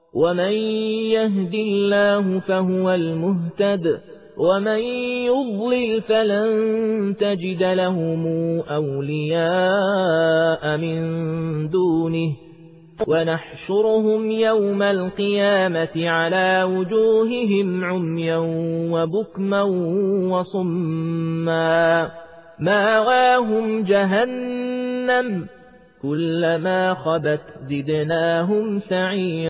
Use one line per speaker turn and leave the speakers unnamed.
ومن يهد الله فهو المهتد ومن يضلل فلن تجد لهم أولياء من دونه ونحشرهم يوم القيامة على وجوههم عميا وبكما وصما مأواهم جهنم كلما خبت زدناهم سعيرا